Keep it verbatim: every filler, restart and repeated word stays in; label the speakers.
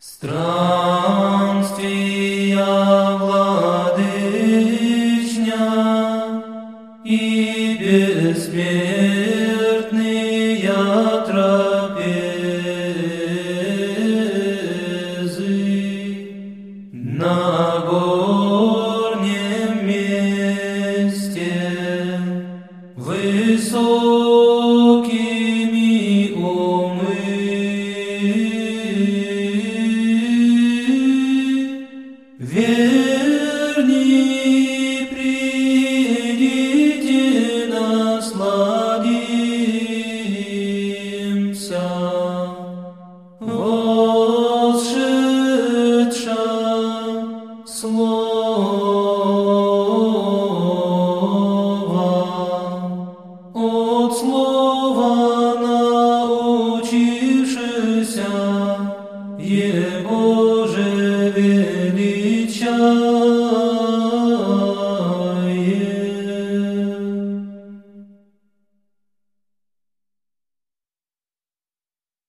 Speaker 1: Странствия владычня и бессмертные трапезы на горнем месте высокими умы. Верни, придите, насладимся, восшедша слово, от слова научившися его же величать.